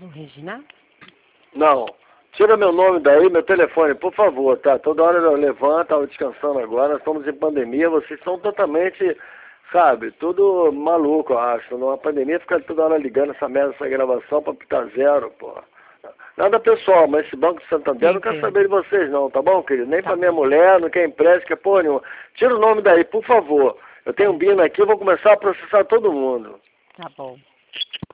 Alô, Regina? Não. Tira meu nome daí, meu telefone, por favor, tá? Toda hora eu levanto, tava descansando agora, nós estamos em pandemia, vocês são totalmente, sabe, tudo maluco, eu acho. Numa pandemia fica toda hora ligando essa merda, essa gravação pra pitar zero, pô. Nada pessoal, mas esse Banco de Santander eu não quero saber de vocês não, tá bom, querido? Nem pra minha mulher, não quer empréstimo, quer porra nenhuma. Tira o nome daí, por favor. Eu tenho um BIN aqui, eu vou começar a processar todo mundo. Tá bom.